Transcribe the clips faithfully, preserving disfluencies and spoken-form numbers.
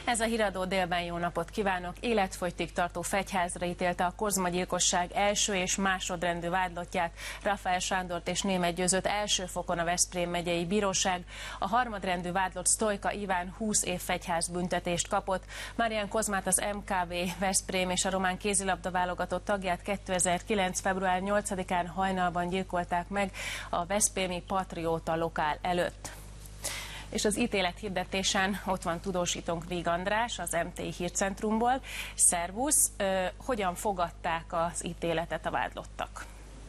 Ez a Híradó délben, jó napot kívánok! Életfogytig tartó fegyházra ítélte a Kozma gyilkosság első és másodrendű vádlottját, Rafael Sándort és Németh Győzőt első fokon a Veszprém megyei bíróság. A harmadrendű vádlott Sztojka Iván húsz év fegyházbüntetést kapott. Marián Kozmát, az em ká bé Veszprém és a román kézilabda válogatott tagját kétezer-kilenc. február nyolcadikán hajnalban gyilkolták meg a veszprémi Patrióta lokál előtt. És az ítélet hirdetésen ott van tudósítónk Víg András az em té i hírcentrumból. Szervusz, hogyan fogadták az ítéletet a vádlottak?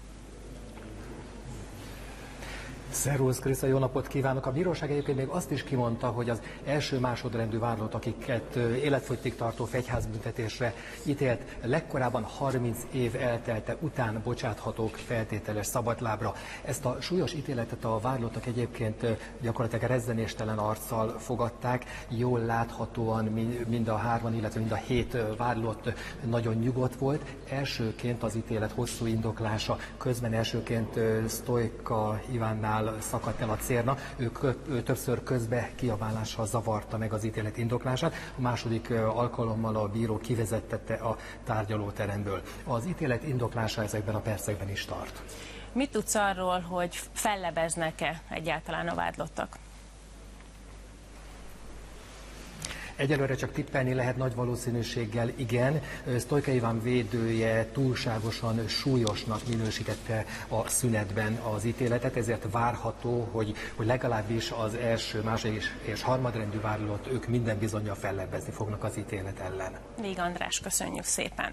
Szervusz, Krisza, jó napot kívánok! A bíróság egyébként még azt is kimondta, hogy az első másodrendű vádlott, akiket életfogytig tartó fegyházbüntetésre ítélt, legkorábban harminc év eltelte után bocsáthatók feltételes szabadlábra. Ezt a súlyos ítéletet a vádlottak egyébként gyakorlatilag rezzenéstelen arccal fogadták. Jól láthatóan mind a hárman, illetve mind a hét vádlott nagyon nyugodt volt. Elsőként az ítélet hosszú indoklása közben elsőként Sztojka Ivánnál szakadt el a cérna, ő, ő többször közbe kiabálással zavarta meg az ítélet indoklását, a második alkalommal a bíró kivezettette a tárgyalóteremből. Az ítélet indoklása ezekben a percekben is tart. Mit tudsz arról, hogy fellebeznek-e egyáltalán a vádlottak? Egyelőre csak tippelni lehet, nagy valószínűséggel igen. Sztojka Iván védője túlságosan súlyosnak minősítette a szünetben az ítéletet, ezért várható, hogy, hogy legalábbis az első, második és harmadrendű vádlott, ők minden bizonnyal fellebbezni fognak az ítélet ellen. Víg András, köszönjük szépen!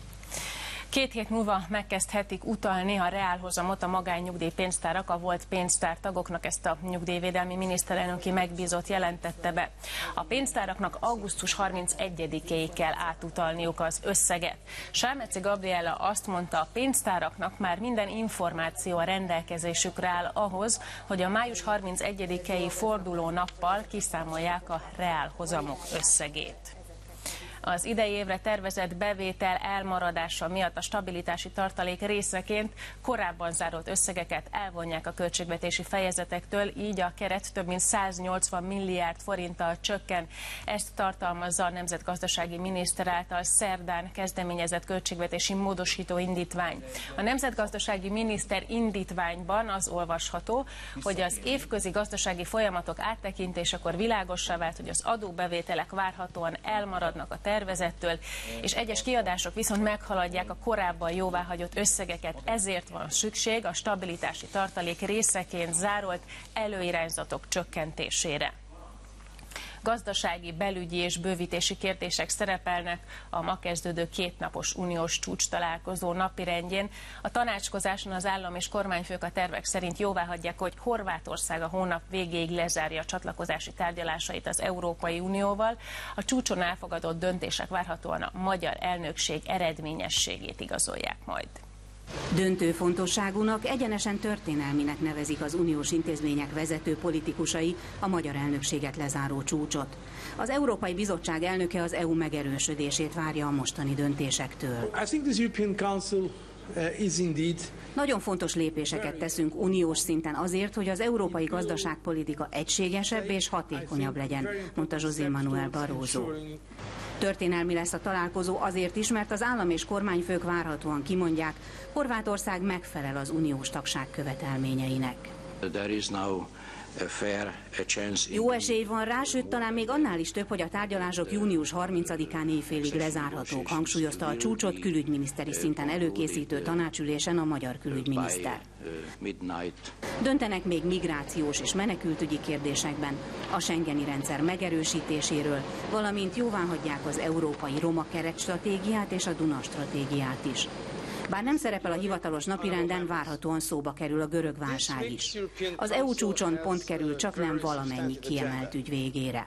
Két hét múlva megkezdhetik utalni a reálhozamot a magánnyugdíjpénztárak a volt pénztártagoknak, ezt a nyugdíjvédelmi miniszterelnöki megbízott jelentette be. A pénztáraknak augusztus harmincegyedikéig kell átutalniuk az összeget. Sámeci Gabriella azt mondta, a pénztáraknak már minden információ a rendelkezésükre áll ahhoz, hogy a május harmincegyedikei forduló nappal kiszámolják a reálhozamok összegét. Az idei évre tervezett bevétel elmaradása miatt a stabilitási tartalék részeként korábban zárolt összegeket elvonják a költségvetési fejezetektől, így a keret több mint száznyolcvan milliárd forinttal csökken. Ezt tartalmazza a nemzetgazdasági miniszter által szerdán kezdeményezett költségvetési módosító indítvány. A nemzetgazdasági miniszter indítványban az olvasható, hogy az évközi gazdasági folyamatok áttekintésekor világossá vált, hogy az adóbevételek várhatóan elmaradnak a tervezettől, és egyes kiadások viszont meghaladják a korábban jóváhagyott összegeket, ezért van szükség a stabilitási tartalék részeként zárolt előirányzatok csökkentésére. Gazdasági, belügyi és bővítési kérdések szerepelnek a ma kezdődő kétnapos uniós csúcs találkozó napirendjén. A tanácskozáson az állam és kormányfők a tervek szerint jóváhagyják, hogy Horvátország a hónap végéig lezárja a csatlakozási tárgyalásait az Európai Unióval. A csúcson elfogadott döntések várhatóan a magyar elnökség eredményességét igazolják majd. Döntő fontosságúnak, egyenesen történelminek nevezik az uniós intézmények vezető politikusai a magyar elnökséget lezáró csúcsot. Az Európai Bizottság elnöke az é u megerősödését várja a mostani döntésektől. Nagyon fontos lépéseket teszünk uniós szinten azért, hogy az európai gazdaságpolitika egységesebb és hatékonyabb legyen, mondta José Manuel Barroso. Történelmi lesz a találkozó azért is, mert az állam és kormányfők várhatóan kimondják, Horvátország megfelel az uniós tagság követelményeinek. Jó esély van rá, sőt talán még annál is több, hogy a tárgyalások június harmincadikán éjfélig lezárhatók, hangsúlyozta a csúcsot külügyminiszteri szinten előkészítő tanácsülésen a magyar külügyminiszter. Döntenek még migrációs és menekültügyi kérdésekben, a schengeni rendszer megerősítéséről, valamint jóváhagyják az európai roma keretstratégiát és a Duna stratégiát is. Bár nem szerepel a hivatalos napirenden, várhatóan szóba kerül a görög válság is. Az é u csúcson pont kerül csak nem valamennyi kiemelt ügy végére.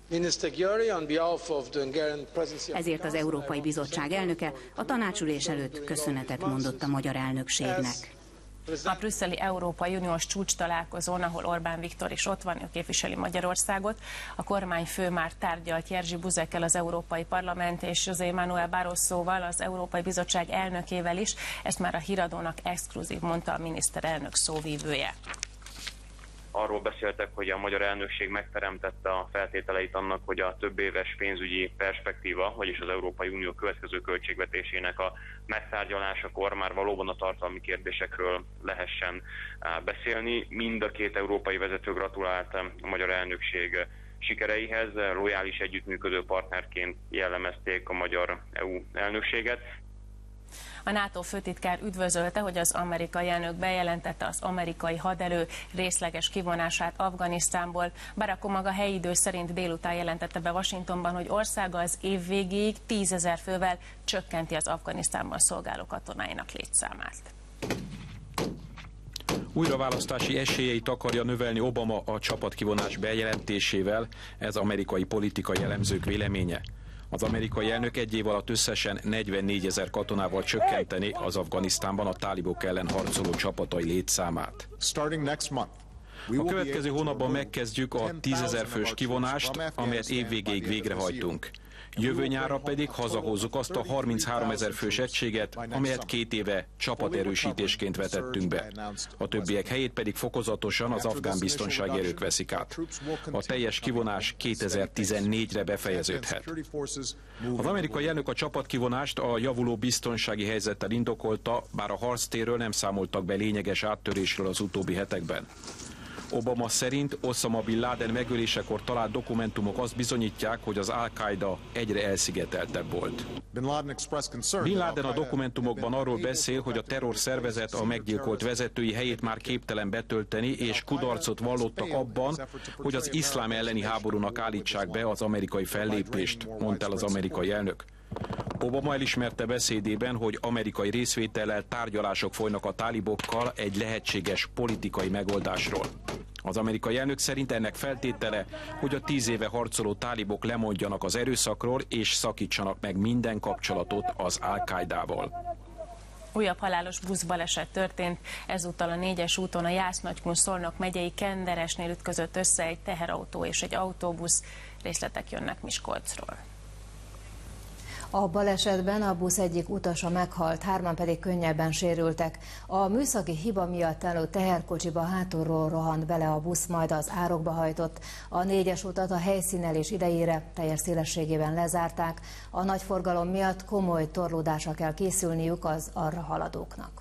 Ezért az Európai Bizottság elnöke a tanácsülés előtt köszönetet mondott a magyar elnökségnek. A brüsszeli Európai Uniós csúcs találkozón, ahol Orbán Viktor is ott van, ő képviseli Magyarországot, a kormányfő már tárgyalt Jerzy Buzekkel, az Európai Parlament és José Manuel Barrosoval, az Európai Bizottság elnökével is. Ezt már a Híradónak exkluzív mondta a miniszterelnök szóvívője. arról beszéltek, hogy a magyar elnökség megteremtette a feltételeit annak, hogy a több éves pénzügyi perspektíva, vagyis az Európai Unió következő költségvetésének a megtárgyalásakor már valóban a tartalmi kérdésekről lehessen beszélni. Mind a két európai vezető gratulált a magyar elnökség sikereihez, lojális együttműködő partnerként jellemezték a magyar é u elnökséget. A NATO főtitkár üdvözölte, hogy az amerikai elnök bejelentette az amerikai haderő részleges kivonását Afganisztánból. Barack Obama helyi idő szerint délután jelentette be Washingtonban, hogy országa az év végéig tízezer fővel csökkenti az Afganisztánban szolgáló katonáinak létszámát. Újraválasztási esélyeit akarja növelni Obama a csapatkivonás bejelentésével, ez amerikai politikai elemzők véleménye. Az amerikai elnök egy év alatt összesen negyvennégyezer katonával csökkenteni az Afganisztánban a tálibok ellen harcoló csapatai létszámát. A következő hónapban megkezdjük a tízezer fős kivonást, amelyet évvégéig végrehajtunk. Jövő nyárra pedig hazahozzuk azt a harmincháromezer fős egységet, amelyet két éve csapaterősítésként vetettünk be. A többiek helyét pedig fokozatosan az afgán biztonsági erők veszik át. A teljes kivonás kétezer-tizennégyre befejeződhet. Az amerikai elnök a csapatkivonást a javuló biztonsági helyzettel indokolta, bár a harctérről nem számoltak be lényeges áttörésről az utóbbi hetekben. Obama szerint Osama Bin Laden megölésekor talált dokumentumok azt bizonyítják, hogy az Al-Qaida egyre elszigeteltebb volt. Bin Laden a dokumentumokban arról beszél, hogy a terrorszervezet a meggyilkolt vezetői helyét már képtelen betölteni, és kudarcot vallottak abban, hogy az iszlám elleni háborúnak állítsák be az amerikai fellépést, mondta el az amerikai elnök. Obama elismerte beszédében, hogy amerikai részvétellel tárgyalások folynak a tálibokkal egy lehetséges politikai megoldásról. Az amerikai elnök szerint ennek feltétele, hogy a tíz éve harcoló tálibok lemondjanak az erőszakról és szakítsanak meg minden kapcsolatot az Al-Qaidával. Újabb halálos buszbaleset történt, ezúttal a négyes úton a Jász-Nagykun-Szolnok megyei Kenderesnél ütközött össze egy teherautó és egy autóbusz. Részletek jönnek Miskolcról. A balesetben a busz egyik utasa meghalt, hárman pedig könnyebben sérültek. A műszaki hiba miatt álló teherkocsiba hátulról rohant bele a busz, majd az árokba hajtott. A négyes utat a helyszínelés idejére teljes szélességében lezárták. A nagy forgalom miatt komoly torlódásra kell készülniük az arra haladóknak.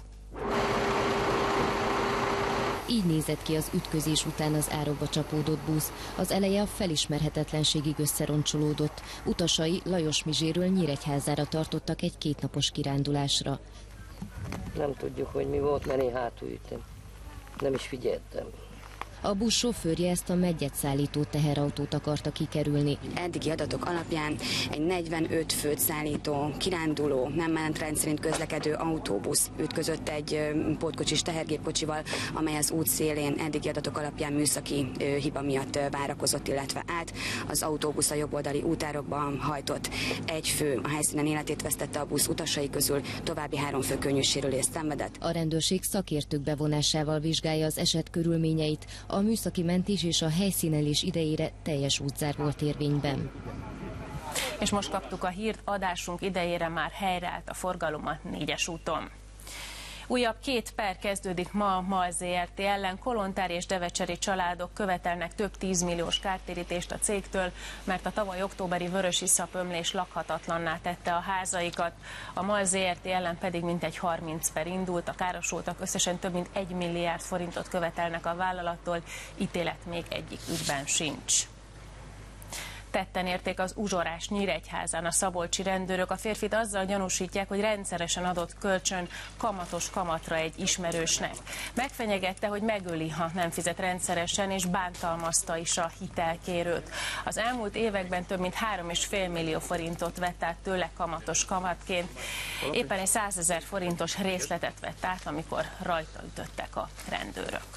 Így nézett ki az ütközés után az árokba csapódott busz. Az eleje a felismerhetetlenségig összeroncsolódott. Utasai Lajos Mizséről Nyíregyházára tartottak egy kétnapos kirándulásra. Nem tudjuk, hogy mi volt, mert én hátul ültem. Nem is figyeltem. A busz sofőrje ezt a meggyet szállító teherautót akarta kikerülni. Eddigi adatok alapján egy negyvenöt főt szállító, kiránduló, nem menetrend szerint közlekedő autóbusz ütközött egy pótkocsis tehergépkocsival, amely az út szélén eddigi adatok alapján műszaki hiba miatt várakozott, illetve át. Az autóbusz a jobboldali útárokba hajtott. Egy fő a helyszínen életét vesztette, a busz utasai közül, további három fő könnyű sérülést szenvedett. A rendőrség szakértők bevonásával vizsgálja az eset körülményeit. A műszaki mentés és a helyszínelés idejére teljes útzár volt érvényben. És most kaptuk a hírt, adásunk idejére már helyreállt a forgalom a négyes úton. Újabb két per kezdődik ma a MAL zé er té ellen. Kolontár és devecseri családok követelnek több tízmilliós kártérítést a cégtől, mert a tavaly októberi vörösiszapömlés lakhatatlanná tette a házaikat. A MAL zé er té ellen pedig mintegy harminc per indult, a károsultak összesen több mint egy milliárd forintot követelnek a vállalattól, ítélet még egyik ügyben sincs. Tetten érték az uzsorás Nyíregyházán a szabolcsi rendőrök. A férfit azzal gyanúsítják, hogy rendszeresen adott kölcsön kamatos kamatra egy ismerősnek. Megfenyegette, hogy megöli, ha nem fizet rendszeresen, és bántalmazta is a hitelkérőt. Az elmúlt években több mint három és fél millió forintot vett át tőle kamatos kamatként. Éppen egy százezer forintos részletet vett át, amikor rajta ütöttek a rendőrök.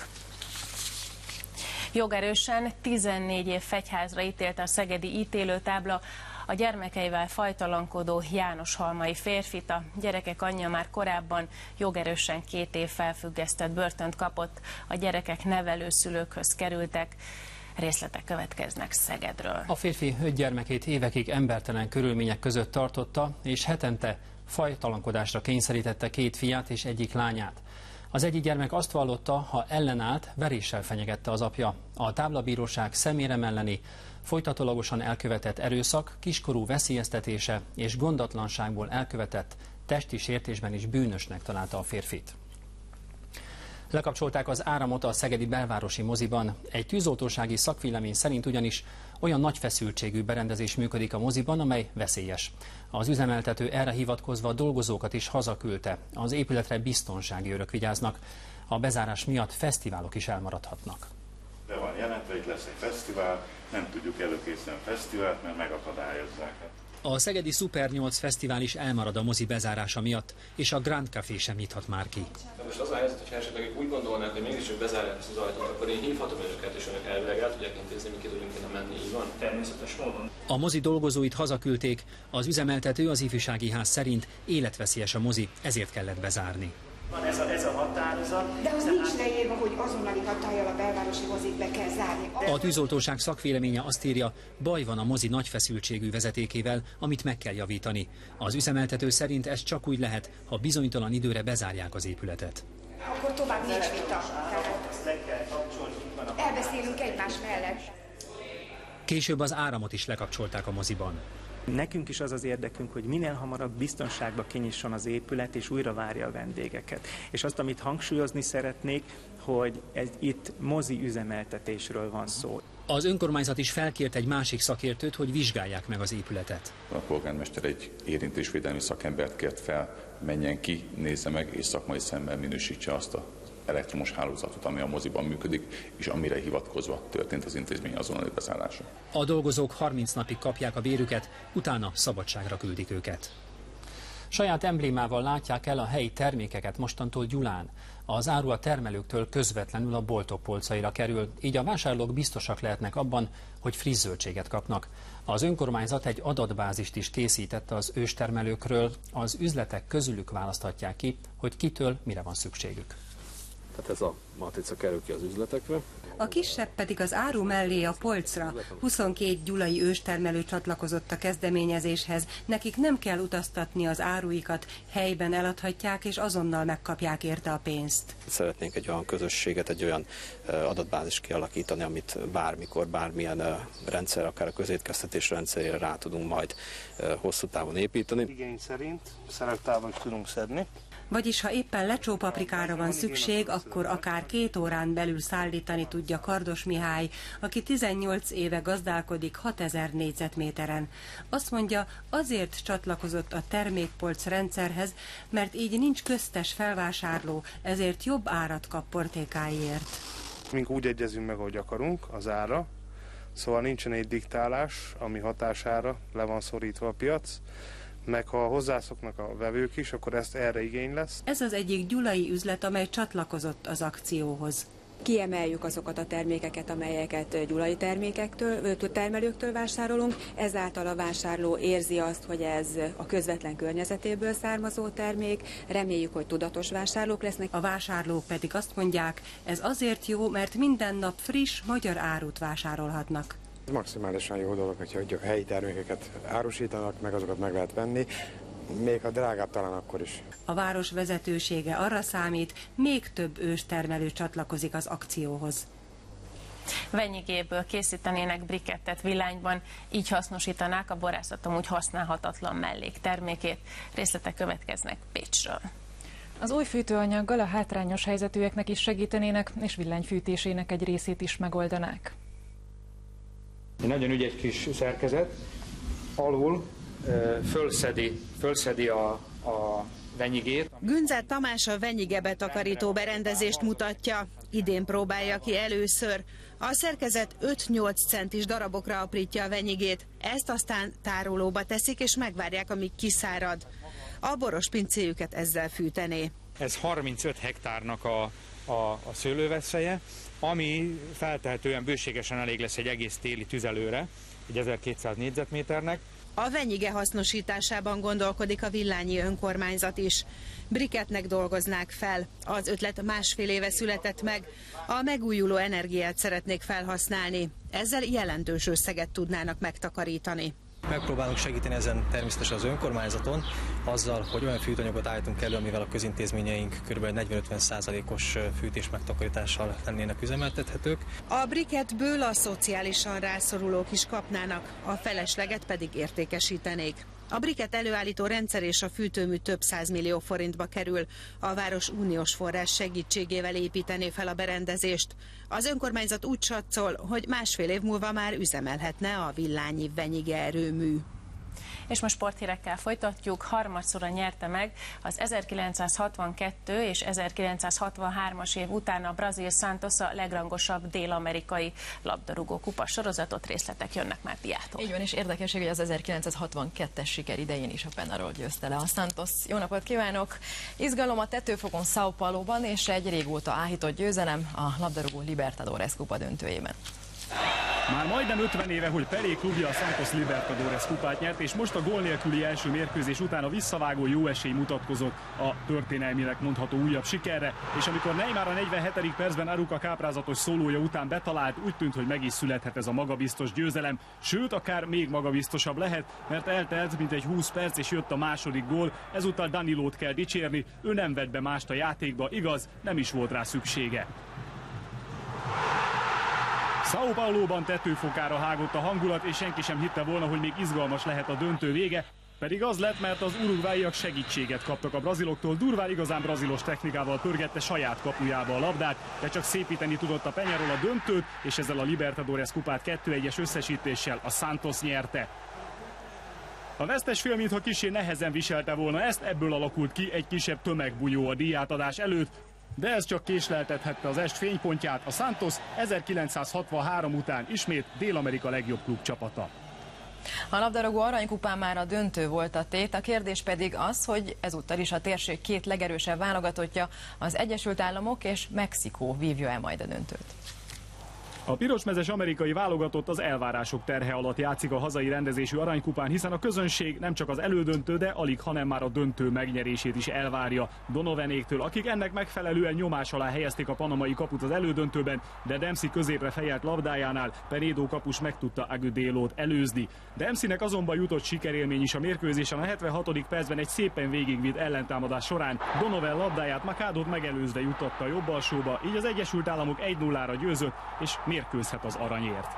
Jogerősen tizennégy év fegyházra ítélte a szegedi ítélőtábla a gyermekeivel fajtalankodó János halmai férfit. A gyerekek anyja már korábban jogerősen két év felfüggesztett börtönt kapott, a gyerekek nevelőszülőkhöz kerültek. Részletek következnek Szegedről. A férfi öt gyermekét évekig embertelen körülmények között tartotta, és hetente fajtalankodásra kényszerítette két fiát és egyik lányát. Az egyik gyermek azt vallotta, ha ellenállt, veréssel fenyegette az apja. A táblabíróság szemérem elleni, folytatólagosan elkövetett erőszak, kiskorú veszélyeztetése és gondatlanságból elkövetett testi sértésben is bűnösnek találta a férfit. Lekapcsolták az áramot a szegedi belvárosi moziban. Egy tűzoltósági szakvélemény szerint ugyanis olyan nagy feszültségű berendezés működik a moziban, amely veszélyes. Az üzemeltető erre hivatkozva a dolgozókat is hazaküldte. Az épületre biztonsági őrök vigyáznak. A bezárás miatt fesztiválok is elmaradhatnak. Be van jelentve, itt lesz egy fesztivál, nem tudjuk előkészíteni a fesztivált, mert megakadályozzák. A szegedi Super nyolc fesztivál is elmarad a mozi bezárása miatt, és a Grand Café sem nyithat már ki. De most az a helyzet, hogy esetleg úgy gondolnák, hogy mégiscsak bezárják ezt az ajtót, akkor én hívhatom önöket, és önök elvileg el tudják intézni, mi ki tudjunk innen menni, így van? Természetes módon. A mozi dolgozóit hazaküldték, az üzemeltető az ifjúsági ház szerint életveszélyes a mozi, ezért kellett bezárni. Van ez a, ez a határozat. De az nincs leírva, hogy azonnali hatállyal a belvárosi mozit be kell zárni. A tűzoltóság szakvéleménye azt írja, baj van a mozi nagy feszültségű vezetékével, amit meg kell javítani. Az üzemeltető szerint ez csak úgy lehet, ha bizonytalan időre bezárják az épületet. Akkor tovább nincs vita. Elbeszélünk egymás mellett. Később az áramot is lekapcsolták a moziban. Nekünk is az az érdekünk, hogy minél hamarabb biztonságba kinyisson az épület, és újra várja a vendégeket. És azt, amit hangsúlyozni szeretnék, hogy ez itt mozi üzemeltetésről van szó. Az önkormányzat is felkért egy másik szakértőt, hogy vizsgálják meg az épületet. A polgármester egy érintésvédelmi szakembert kért fel, menjen ki, nézze meg, és szakmai szemmel minősítse azt a elektromos hálózatot, ami a moziban működik, és amire hivatkozva történt az intézmény azonnali bezárása. A dolgozók harminc napig kapják a bérüket, utána szabadságra küldik őket. Saját emblémával látják el a helyi termékeket mostantól Gyulán. Az áru a termelőktől közvetlenül a boltok polcaira kerül, így a vásárlók biztosak lehetnek abban, hogy friss zöldséget kapnak. Az önkormányzat egy adatbázist is készített az őstermelőkről, az üzletek közülük választhatják ki, hogy kitől mire van szükségük. Tehát ez a matrica kerül ki az üzletekre. A kisebb pedig az áru mellé a polcra. huszonkét gyulai őstermelő csatlakozott a kezdeményezéshez. Nekik nem kell utaztatni az áruikat, helyben eladhatják és azonnal megkapják érte a pénzt. Szeretnénk egy olyan közösséget, egy olyan adatbázis kialakítani, amit bármikor, bármilyen rendszer, akár a közétkeztetés rendszerére rá tudunk majd hosszú távon építeni. Igény szerint szelektálva is tudunk szedni. Vagyis ha éppen lecsópaprikára van szükség, akkor akár két órán belül szállítani tudja Kardos Mihály, aki tizennyolc éve gazdálkodik hatezer négyzetméteren. Azt mondja, azért csatlakozott a termékpolc rendszerhez, mert így nincs köztes felvásárló, ezért jobb árat kap portékáiért. Mink úgy egyezünk meg, ahogy akarunk, az ára, szóval nincsen egy diktálás, ami hatására le van szorítva a piac, meg ha hozzászoknak a vevők is, akkor ezt erre igény lesz. Ez az egyik gyulai üzlet, amely csatlakozott az akcióhoz. Kiemeljük azokat a termékeket, amelyeket gyulai termékektől, termelőktől vásárolunk, ezáltal a vásárló érzi azt, hogy ez a közvetlen környezetéből származó termék, reméljük, hogy tudatos vásárlók lesznek. A vásárlók pedig azt mondják, ez azért jó, mert minden nap friss magyar árut vásárolhatnak. Maximálisan jó dolog, hogyha a helyi termékeket árusítanak, meg azokat meg lehet venni, még ha drágább talán akkor is. A város vezetősége arra számít, még több őstermelő csatlakozik az akcióhoz. Vennyigéből készítenének brikettet villányban, így hasznosítanák a borászat amúgy használhatatlan melléktermékét. Részletek következnek Pécsről. Az új fűtőanyaggal a hátrányos helyzetűeknek is segítenének, és villanyfűtésének egy részét is megoldanák. Egy nagyon ügyes kis szerkezet, alul ö, fölszedi, fölszedi a, a venyigét. Günzer Tamás a venyige betakarító berendezést mutatja. Idén próbálja ki először. A szerkezet öt-nyolc centis darabokra aprítja a venyigét. Ezt aztán tárolóba teszik, és megvárják, amíg kiszárad. A boros pincéjüket ezzel fűtené. Ez harmincöt hektárnak a, a, a szőlőveszélye, ami feltehetően bőségesen elég lesz egy egész téli tüzelőre, egy ezerkétszáz négyzetméternek. A venyige hasznosításában gondolkodik a villányi önkormányzat is. Briketnek dolgoznák fel. Az ötlet másfél éve született meg. A megújuló energiát szeretnék felhasználni. Ezzel jelentős összeget tudnának megtakarítani. Megpróbálunk segíteni ezen természetesen az önkormányzaton, azzal, hogy olyan fűtőanyagot állítunk elő, amivel a közintézményeink kb. negyven-ötven százalékos fűtés megtakarítással lennének üzemeltethetők. A briketből a szociálisan rászorulók is kapnának, a felesleget pedig értékesítenék. A briket előállító rendszer és a fűtőmű több százmillió forintba kerül. A város uniós forrás segítségével építené fel a berendezést. Az önkormányzat úgy satszol, hogy másfél év múlva már üzemelhetne a Villányi Venyige erőmű. És most sporthírekkel folytatjuk. Harmadszorra nyerte meg az ezerkilencszázhatvankettő és ezerkilencszázhatvanhármas év után a brazil Santos a legrangosabb dél-amerikai labdarúgó kupa sorozatot. Részletek jönnek már Diától. Így van, és érdekesség, hogy az ezerkilencszázhatvankettes siker idején is a Penarol győzte le a Santos. Jó napot kívánok! Izgalom a tetőfokon São Pauloban, és egy régóta áhított győzelem a labdarúgó Libertadores kupa döntőjében. Már majdnem ötven éve, hogy Pelé klubja a Santos Libertadores kupát nyert, és most a gól nélküli első mérkőzés után a visszavágó jó esély mutatkozott a történelminek mondható újabb sikerre, és amikor Neymar a negyvenhetedik percben Aruca káprázatos szólója után betalált, úgy tűnt, hogy meg is születhet ez a magabiztos győzelem, sőt, akár még magabiztosabb lehet, mert eltelt mintegy húsz perc, és jött a második gól, ezúttal Danilót kell dicsérni, ő nem vett be mást a játékba, igaz, nem is volt rá szüksége. São Pauloban tetőfokára hágott a hangulat, és senki sem hitte volna, hogy még izgalmas lehet a döntő vége, pedig az lett, mert az uruguayiak segítséget kaptak a braziloktól, durván igazán brazilos technikával pörgette saját kapujába a labdát, de csak szépíteni tudott a Peñarol a döntőt, és ezzel a Libertadores kupát kettő egyes összesítéssel a Santos nyerte. A vesztes fél, mintha kissé nehezen viselte volna ezt, ebből alakult ki egy kisebb tömegbunyó a díjátadás előtt, de ez csak késleltethette az est fénypontját. A Santos ezerkilencszázhatvanhárom után ismét Dél-Amerika legjobb klubcsapata. A labdarúgó aranykupán már a döntő volt a tét, a kérdés pedig az, hogy ezúttal is a térség két legerősebb válogatottja, az Egyesült Államok és Mexikó vívja el majd a döntőt. A pirosmezes amerikai válogatott az elvárások terhe alatt játszik a hazai rendezésű aranykupán, hiszen a közönség nem csak az elődöntő, de alig, hanem már a döntő megnyerését is elvárja Donovanéktől, akik ennek megfelelően nyomás alá helyezték a panamai kaput az elődöntőben, de Dempsey középre fejelt labdájánál Peredo kapus meg tudta Agudélót előzni. Dempseynek azonban jutott sikerélmény is a mérkőzésen, a hetvenhatodik percben egy szépen végigvitt ellentámadás során Donovan labdáját Macadót megelőzve juttatta a jobb alsóba, így az Egyesült Államok egy nullára győzött, és mérkőzhet az aranyért.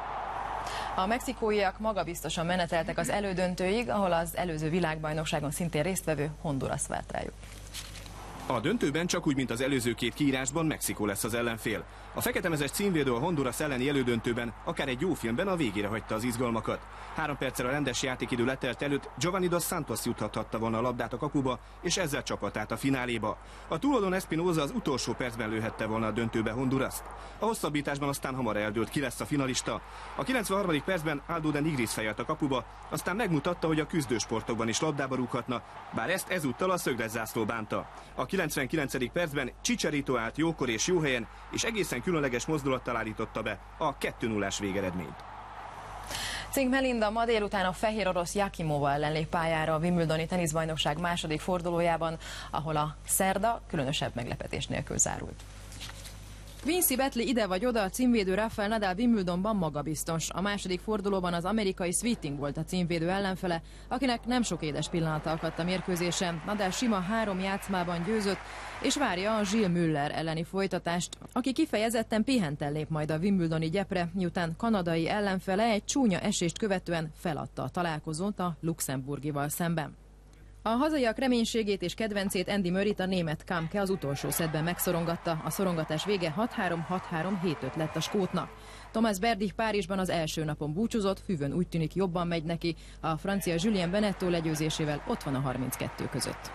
A mexikóiak magabiztosan meneteltek az elődöntőig, ahol az előző világbajnokságon szintén résztvevő Honduras várt rájuk. A döntőben csak úgy, mint az előző két kiírásban Mexikó lesz az ellenfél. A feketemezes címvédő a Honduras elleni elődöntőben, akár egy jó filmben a végére hagyta az izgalmakat. Három perccel a rendes játékidő letelt előtt Giovanni dos Santos juthathatta volna a labdát a kapuba, és ezzel csapatát a fináléba. A túloldalon Espinosa az utolsó percben lőhette volna a döntőbe Hondurast. A hosszabbításban aztán hamar eldőlt, ki lesz a finalista. A kilencvenharmadik percben Aldo de Nigris fejelt a kapuba, aztán megmutatta, hogy a küzdősportokban is labdába rúghatna, bár ezt ezúttal a szögletzászló bánta. A kilencvenkilencedik percben Chicharito állt jókor és jó helyen, és egészen különleges mozdulattal állította be a kettő nullás végeredményt. Cink Melinda ma délután a fehér orosz Jakimova ellen lép pályára a Wimbledoni teniszbajnokság második fordulójában, ahol a szerda különösebb meglepetés nélkül zárult. Vinci Betley ide vagy oda, a címvédő Rafael Nadal Wimbledonban magabiztos. A második fordulóban az amerikai Sweeting volt a címvédő ellenfele, akinek nem sok édes pillanata akadt a mérkőzésen. Nadal sima három játszmában győzött, és várja a Gilles Müller elleni folytatást, aki kifejezetten pihenten lép majd a Wimbledoni gyepre, miután kanadai ellenfele egy csúnya esést követően feladta a találkozót a luxemburgival szemben. A hazaiak reménységét és kedvencét Andy Murrayt a német Kamke az utolsó szettben megszorongatta, a szorongatás vége hat három hat három hét öt lett a skótnak. Thomas Berdych Párizsban az első napon búcsúzott, Füvön úgy tűnik jobban megy neki, a francia Julien Benetton legyőzésével ott van a harminckettő között.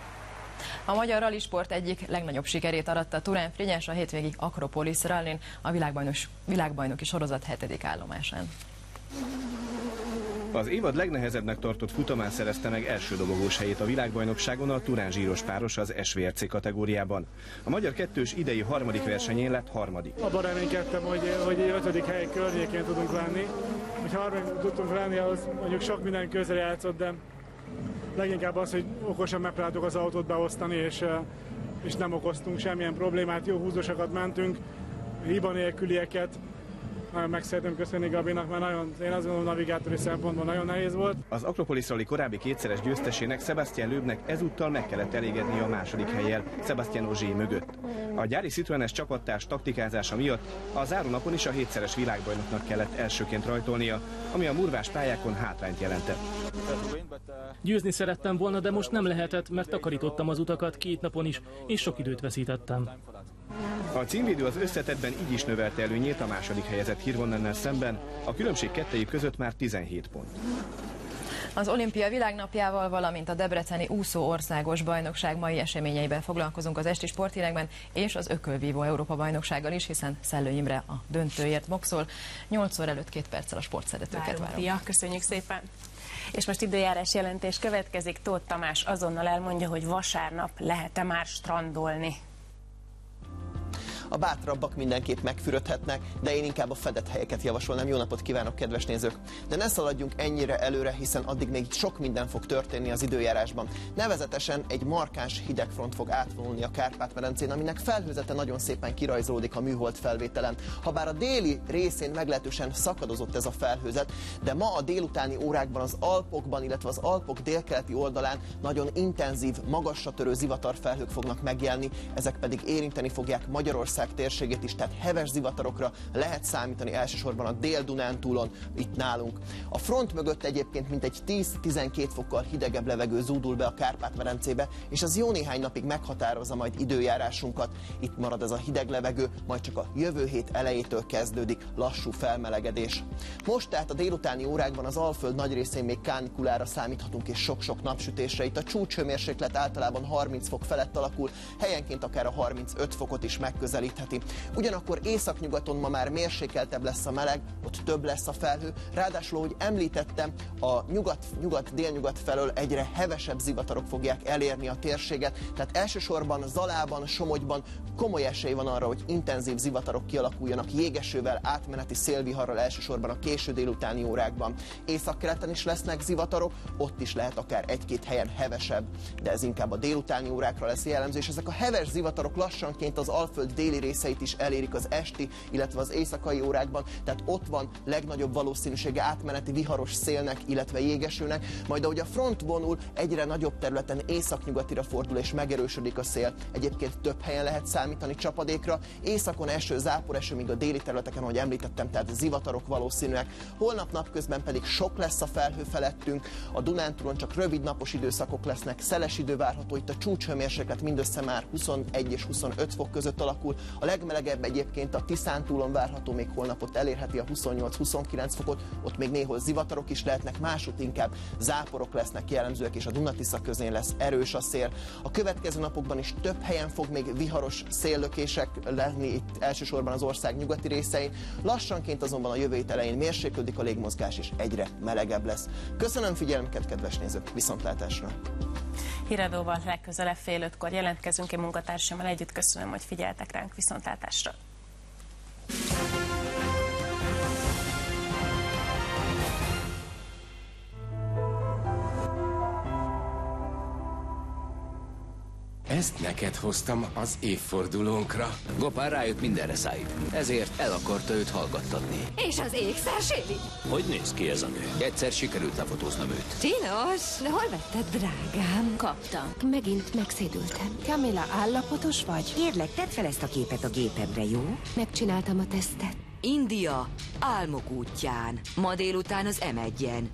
A magyar rallisport egyik legnagyobb sikerét aratta Turán Frigyes a hétvégi Akropolis rallin, a világbajnok, világbajnoki sorozat hetedik állomásán. Az évad legnehezebbnek tartott futamán szerezte meg első dobogós helyét a világbajnokságon a Turán zsíros páros az es vé er cé kategóriában. A magyar kettős idei harmadik versenyén lett harmadik. Abban reménykedtem, hogy, hogy egy ötödik hely környékén tudunk lenni. Hogy harmadik tudtunk lenni, ahhoz mondjuk sok minden közre játszott, de leginkább az, hogy okosan megpróbáltuk az autót beosztani, és, és nem okoztunk semmilyen problémát. Jó húzósakat mentünk, hiba nélkülieket, nagyon meg szeretném köszönni Gabinak, mert nagyon, én azt gondolom, navigátori szempontból nagyon nehéz volt. Az Akropolis Rally korábbi kétszeres győztesének, Sebastian Loebnek ezúttal meg kellett elégednie a második hellyel, Sebastian Ogier mögött. A gyári Citroenes csapattárs taktikázása miatt a zárónapon is a hétszeres világbajnoknak kellett elsőként rajtolnia, ami a murvás pályákon hátrányt jelentett. Győzni szerettem volna, de most nem lehetett, mert takarítottam az utakat két napon is, és sok időt veszítettem. A címvédő az összetettben így is növelte előnyét a második helyezett Hirvonennel szemben, a különbség kettejük között már tizenhét pont. Az olimpia világnapjával, valamint a debreceni úszó országos bajnokság mai eseményeiben foglalkozunk az esti sporthírekben, és az ökölvívó Európa bajnoksággal is, hiszen Szellő Imre a döntőért boxol. nyolc óra előtt két perccel a sportszeretőket várom. Pia, köszönjük szépen! És most időjárás jelentés következik. Tóth Tamás azonnal elmondja, hogy vasárnap lehet-e már strandolni. A bátrabbak mindenképp megfürödhetnek, de én inkább a fedett helyeket javasolnám. Jó napot kívánok, kedves nézők! De ne szaladjunk ennyire előre, hiszen addig még sok minden fog történni az időjárásban. Nevezetesen egy markáns hidegfront fog átvonulni a Kárpát-medencén, aminek felhőzete nagyon szépen kirajzolódik a műhold felvételen. Habár a déli részén meglehetősen szakadozott ez a felhőzet, de ma a délutáni órákban az Alpokban, illetve az Alpok délkeleti oldalán nagyon intenzív, magasra törő zivatarfelhők fognak megjelenni, ezek pedig érinteni fogják Magyarország térségét is, tehát heves zivatarokra lehet számítani elsősorban a Dél-Dunántúlon, itt nálunk. A front mögött egyébként mintegy tíz-tizenkét fokkal hidegebb levegő zúdul be a Kárpát-medencébe, és az jó néhány napig meghatározza majd időjárásunkat. Itt marad ez a hideg levegő, majd csak a jövő hét elejétől kezdődik lassú felmelegedés. Most tehát a délutáni órákban az Alföld nagy részén még kánikulára számíthatunk, és sok-sok napsütésre. Itt a csúcshőmérséklet általában harminc fok felett alakul, helyenként akár a harmincöt fokot is megközelít. Ugyanakkor északnyugaton ma már mérsékeltebb lesz a meleg, ott több lesz a felhő, ráadásul, ahogy említettem, a nyugat-nyugat-délnyugat felől egyre hevesebb zivatarok fogják elérni a térséget, tehát elsősorban Zalában, Somogyban komoly esély van arra, hogy intenzív zivatarok kialakuljanak jégesővel, átmeneti szélviharral elsősorban a késő délutáni órákban. Északkeleten is lesznek zivatarok, ott is lehet akár egy-két helyen hevesebb, de ez inkább a délutáni órákra lesz jellemző, és ezek a heves zivatarok lassanként az Alföld déli részeit is elérik az esti, illetve az éjszakai órákban, tehát ott van legnagyobb valószínűsége átmeneti viharos szélnek, illetve jégesőnek, majd ahogy a front vonul, egyre nagyobb területen északnyugatira fordul és megerősödik a szél. Egyébként több helyen lehet számítani csapadékra, északon eső, záporeső, míg a déli területeken, ahogy említettem, tehát zivatarok valószínűek. Holnap napközben pedig sok lesz a felhő felettünk, a Dunántúlon csak rövid napos időszakok lesznek, szeles idő várható, itt a csúcshőmérséklet mindössze már huszonegy és huszonöt fok között alakul. A legmelegebb egyébként a Tiszántúlon várható, még holnapot elérheti a huszonnyolc-huszonkilenc fokot, ott még néhol zivatarok is lehetnek, másút inkább záporok lesznek jellemzőek, és a Duna-Tisza közén lesz erős a szél. A következő napokban is több helyen fog még viharos széllökések lenni, itt elsősorban az ország nyugati részein. Lassanként azonban a jövő hét elején mérséklődik a légmozgás, és egyre melegebb lesz. Köszönöm figyelmüket, kedves nézők, viszontlátásra! Híradóval legközelebb fél ötkor jelentkezünk, én munkatársammal együtt. Köszönöm, hogy figyeltek ránk, viszontlátásra! Ezt neked hoztam az évfordulónkra. Gopár rájött, mindenre szállít. Ezért el akarta őt hallgattatni. És az ékszer séli? Hogy néz ki ez a nő? Egyszer sikerült lefotóznom őt. Csinos! De hol vetted, drágám? Kaptam. Megint megszédültem. Camilla, állapotos vagy? Kérlek, tedd fel ezt a képet a gépemre, jó? Megcsináltam a tesztet. India, álmok útján. Ma délután az em egyen.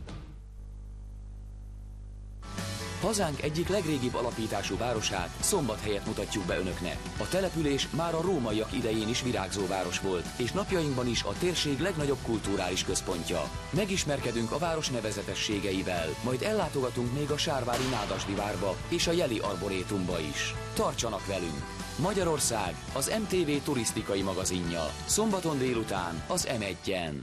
Hazánk egyik legrégibb alapítású városát, Szombathelyet mutatjuk be önöknek. A település már a rómaiak idején is virágzó város volt, és napjainkban is a térség legnagyobb kulturális központja. Megismerkedünk a város nevezetességeivel, majd ellátogatunk még a sárvári Nágasdi várba és a Jeli Arborétumba is. Tartsanak velünk! Magyarország, az em té vé turisztikai magazinja. Szombaton délután az em egyen.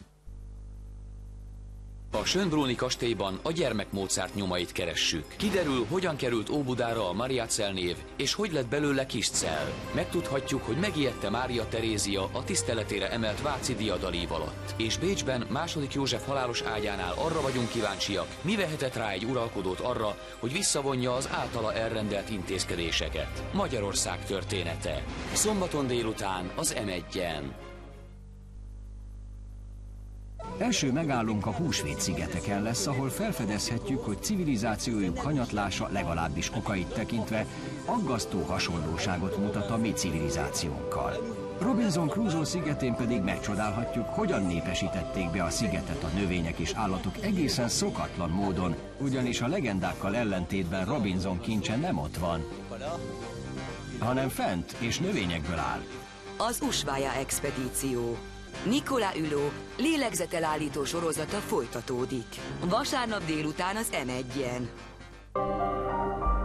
A Schönbrunni kastélyban a gyermek Mozart nyomait keressük. Kiderül, hogyan került Óbudára a Mariacell név, és hogy lett belőle Kiscell. Megtudhatjuk, hogy megijedte Mária Terézia a tiszteletére emelt váci diadalív alatt. És Bécsben második József halálos ágyánál arra vagyunk kíváncsiak, mi vehetett rá egy uralkodót arra, hogy visszavonja az általa elrendelt intézkedéseket. Magyarország története. Szombaton délután az em egyen. Első megállónk a Húsvét-szigeteken lesz, ahol felfedezhetjük, hogy civilizációjuk hanyatlása legalábbis okait tekintve aggasztó hasonlóságot mutat a mi civilizációnkkal. Robinson Crusoe szigetén pedig megcsodálhatjuk, hogyan népesítették be a szigetet a növények és állatok egészen szokatlan módon, ugyanis a legendákkal ellentétben Robinson kincse nem ott van, hanem fent és növényekből áll. Az Ushuaia expedíció. Nicolas Hulot lélegzetelállító sorozata folytatódik. Vasárnap délután az em egyen.